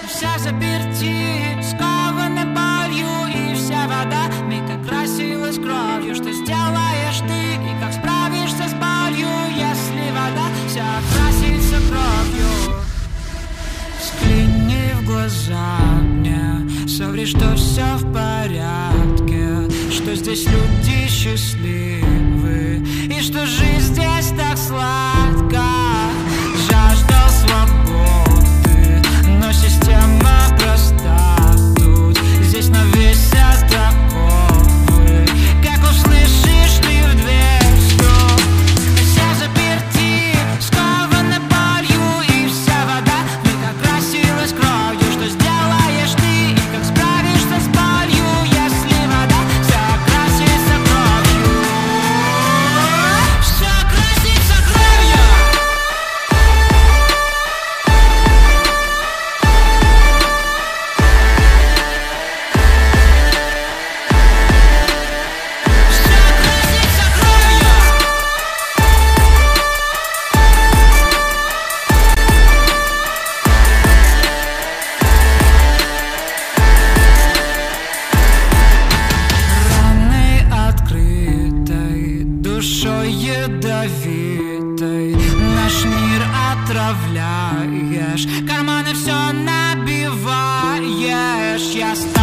Вся заперти, скована болью, и вся вода миг окрасилась кровью. Что сделаешь ты и как справишься с болью, если вода вся окрасится кровью? Взгляни в глаза мне, соври, что все в порядке, что здесь люди счастливы и что жизнь здесь так сладка. Жаждал свободы, но система проста тут. Здесь навесят оковы, как услышишь ты в дверь стук. Вся заперти, скована болью, и вся вода вмиг окрасилась кровью. Что сделаешь ты и как справишься с болью, если вода вся окрасится кровью? Все окрасится кровью. Душой ядовитой наш мир отравляешь, карманы все набиваешь. Я